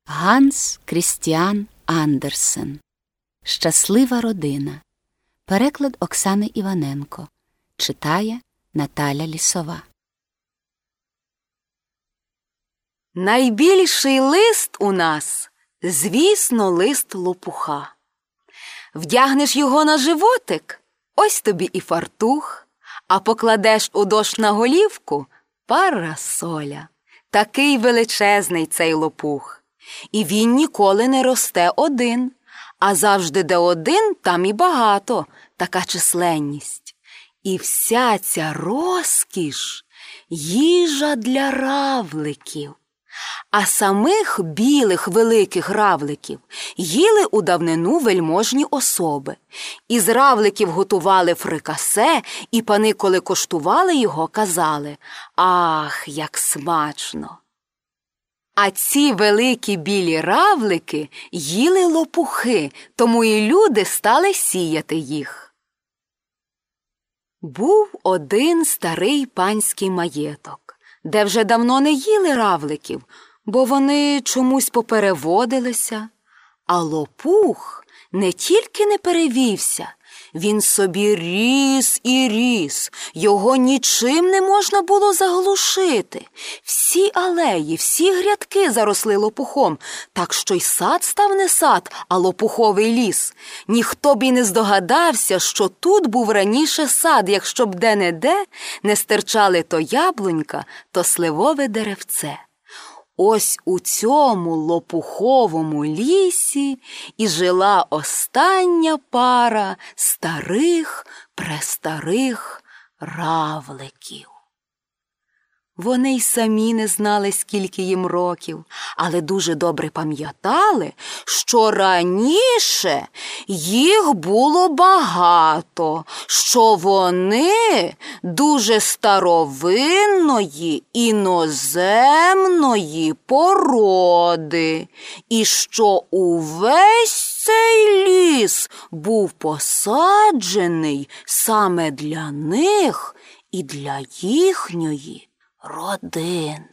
Ганс Крістіан Андерсен. Щаслива родина. Переклад Оксани Іваненко. Читає Наталя Лісова. Найбільший лист у нас, звісно, лист лопуха. Вдягнеш його на животик, ось тобі і фартух, а покладеш у дощ на голівку – парасоля. Такий величезний цей лопух. І він ніколи не росте один, а завжди де один, там і багато, така численність. І вся ця розкіш – їжа для равликів. А самих білих великих равликів їли у давнину вельможні особи. Із равликів готували фрикасе, і пани, коли коштували його, казали: «Ах, як смачно!» А ці великі білі равлики їли лопухи, тому і люди стали сіяти їх. Був один старий панський маєток, де вже давно не їли равликів, бо вони чомусь попереводилися. А лопух не тільки не перевівся, він собі ріс і ріс, його нічим не можна було заглушити. Всі алеї, всі грядки заросли лопухом, так що й сад став не сад, а лопуховий ліс. Ніхто б і не здогадався, що тут був раніше сад, якщо б де-не-де не стирчали то яблунька, то сливове деревце. Ось у цьому лопуховому лісі і жила остання пара старих-престарих равликів. Вони й самі не знали, скільки їм років, але дуже добре пам'ятали, що раніше їх було багато, що вони дуже старовинної іноземної породи, і що увесь цей ліс був посаджений саме для них і для їхньої родини.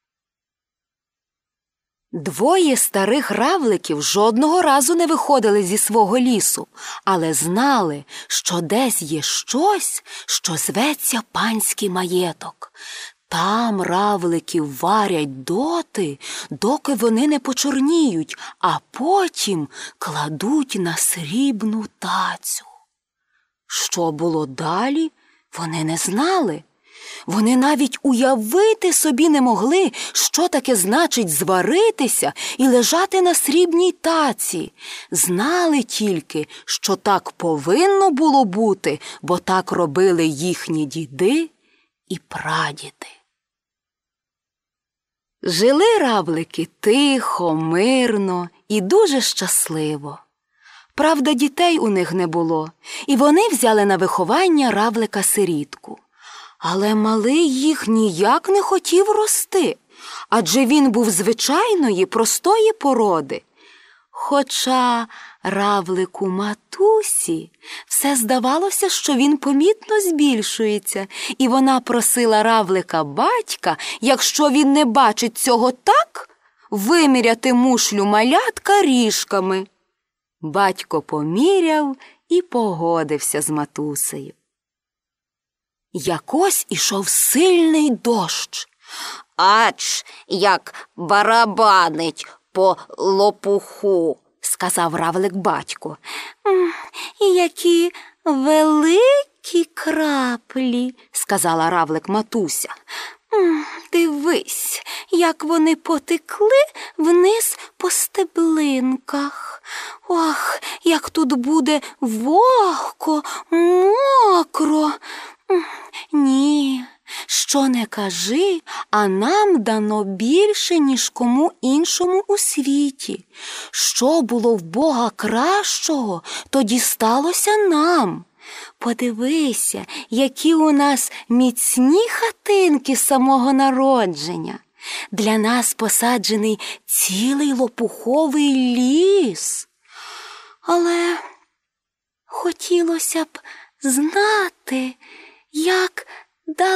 Двоє старих равликів жодного разу не виходили зі свого лісу, але знали, що десь є щось, що зветься панський маєток. Там равликів варять доти, доки вони не почорніють, а потім кладуть на срібну тацю. Що було далі, вони не знали. Вони навіть уявити собі не могли, що таке значить зваритися і лежати на срібній таці. Знали тільки, що так повинно було бути, бо так робили їхні діди і прадіди. Жили равлики тихо, мирно і дуже щасливо. Правда, дітей у них не було, і вони взяли на виховання равлика-сирітку. Але малий їх ніяк не хотів рости, адже він був звичайної, простої породи. Хоча равлику матусі все здавалося, що він помітно збільшується, і вона просила равлика батька, якщо він не бачить цього так, виміряти мушлю малятка ріжками. Батько поміряв і погодився з матусею. Якось ішов сильний дощ. «Ач, як барабанить по лопуху», – сказав равлик батьку. «І які великі краплі», – сказала равлик матуся. «Дивись, як вони потекли вниз по стеблинках. Ох, як тут буде вогко, мокро. Ні, що не кажи, а нам дано більше, ніж кому іншому у світі. Що було в Бога кращого, то дісталося нам. Подивися, які у нас міцні хатинки з самого народження. Для нас посаджений цілий лопуховий ліс. Але хотілося б знати, як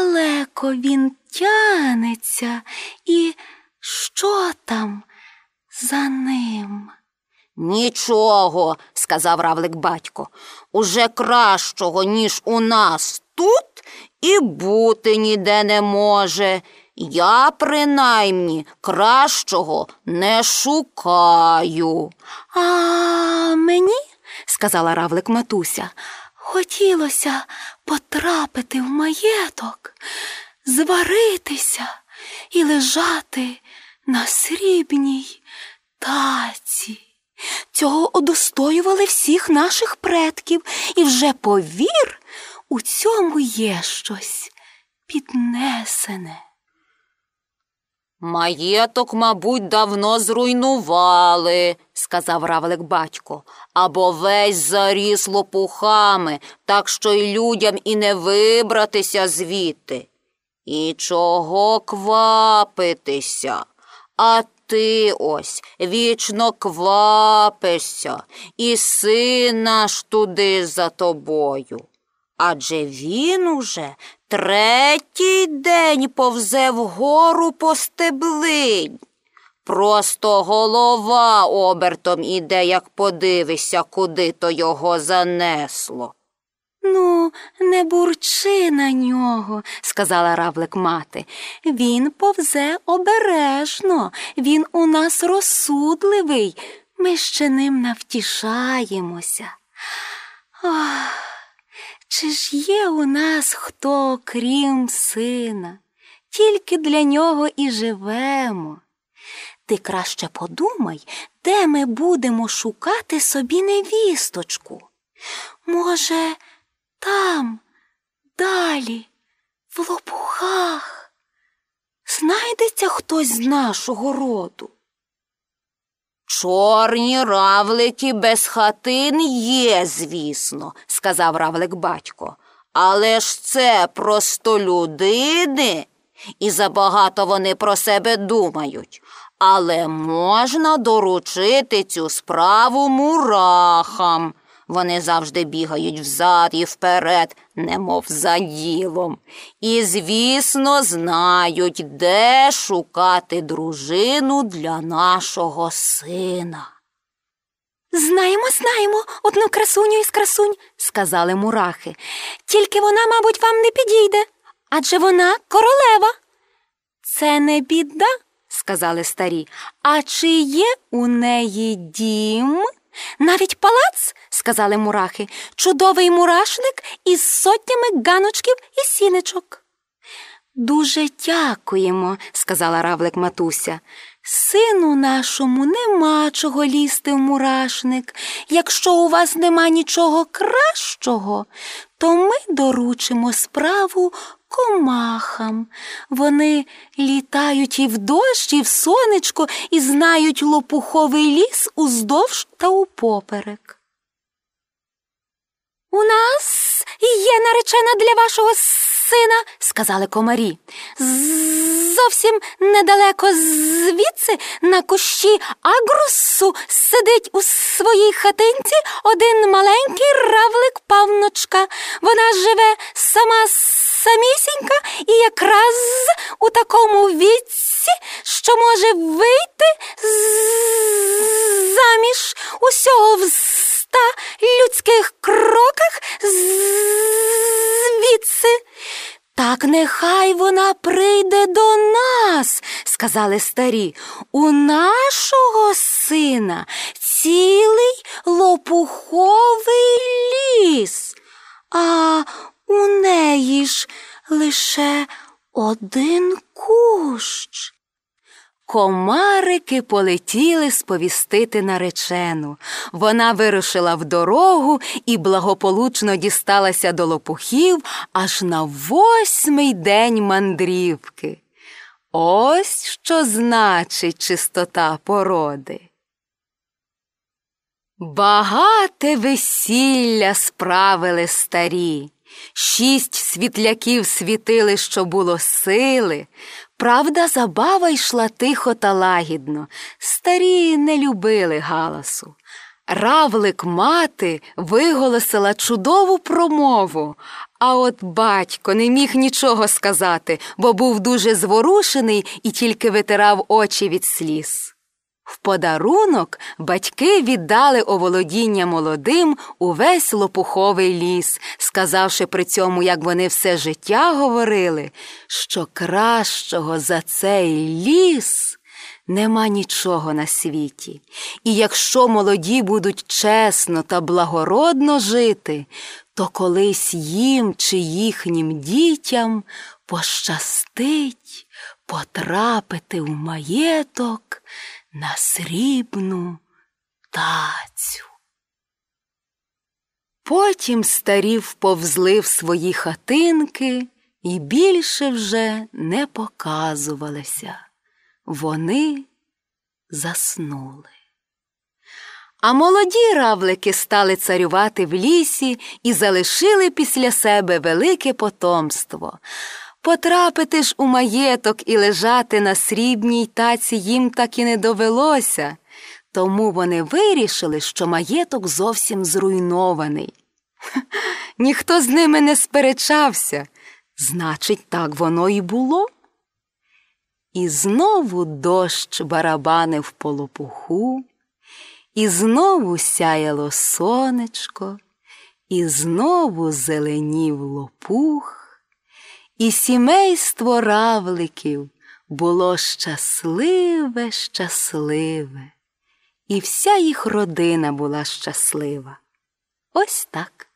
далеко він тягнеться і що там за ним. Нічого, сказав равлик батько, уже кращого, ніж у нас тут, і бути ніде не може. Я, принаймні, кращого не шукаю. А мені, сказала равлик матуся, хотілося потрапити в маєток, зваритися і лежати на срібній таці. Цього удостоювали всіх наших предків, і вже, повір, у цьому є щось піднесене. Маєток, мабуть, давно зруйнували, сказав равлик батько, або весь заріс лопухами, так що й людям і не вибратися звідти. І чого квапитися? А ти ось вічно квапишся, і син наш туди за тобою. Адже він уже третій день повзе вгору по стеблинь. Просто голова обертом іде, як подивишся, куди то його занесло. Ну, не бурчи на нього, сказала равлик мати. Він повзе обережно, він у нас розсудливий, ми ще ним навтішаємося. Ох, чи ж є у нас хто, крім сина? Тільки для нього і живемо. Ти краще подумай, де ми будемо шукати собі невісточку. Може, там, далі, в лопухах, знайдеться хтось з нашого роду? Чорні равлики без хатин є, звісно, сказав равлик батько. Але ж це простолюдини, і забагато вони про себе думають. Але можна доручити цю справу мурахам. Вони завжди бігають взад і вперед, немов за ділом. І, звісно, знають, де шукати дружину для нашого сина. Знаємо одну красуню із красунь, сказали мурахи. Тільки вона, мабуть, вам не підійде, адже вона королева. Це не біда, сказали старі. А чи є у неї дім? Навіть палац, сказали мурахи, чудовий мурашник із сотнями ганочків і сіничок. Дуже дякуємо, сказала равлик матуся. Сину нашому нема чого лізти в мурашник. Якщо у вас нема нічого кращого, то ми доручимо справу комахам. Вони літають і в дощ, і в сонечко, і знають лопуховий ліс уздовж та упоперек. У нас є наречена для вашого сина, сказали комарі. Зовсім недалеко звідси на кущі агрусу сидить у своїй хатинці один маленький равлик-павночка. Вона живе самісінька і якраз у такому віці, що може вийти заміж усього в 100 людських кроках звідси. Так нехай вона прийде до нас, сказали старі. У нашого сина цілий лопуховий ліс, а у неї ж лише один кущ. Комарики полетіли сповістити наречену. Вона вирушила в дорогу і благополучно дісталася до лопухів аж на 8-й день мандрівки. Ось що значить чистота породи. Багате весілля справили старі. 6 світляків світили, що було сили. Правда, забава йшла тихо та лагідно. Старі не любили галасу. Равлик-мати виголосила чудову промову, а от батько не міг нічого сказати, бо був дуже зворушений і тільки витирав очі від сліз. В подарунок батьки віддали оволодіння молодим увесь лопуховий ліс, сказавши при цьому, як вони все життя говорили, що кращого за цей ліс нема нічого на світі. І якщо молоді будуть чесно та благородно жити, то колись їм чи їхнім дітям пощастить потрапити в маєток на срібну тацю. Потім старі вповзли в свої хатинки і більше вже не показувалися. Вони заснули. А молоді равлики стали царювати в лісі і залишили після себе велике потомство. Потрапити ж у маєток і лежати на срібній таці їм так і не довелося, тому вони вирішили, що маєток зовсім зруйнований. Ніхто з ними не сперечався, значить, так воно і було. І знову дощ барабанив по лопуху, і знову сяяло сонечко, і знову зеленів лопух, і сімейство равликів було щасливе, щасливе, і вся їх родина була щаслива. Ось так.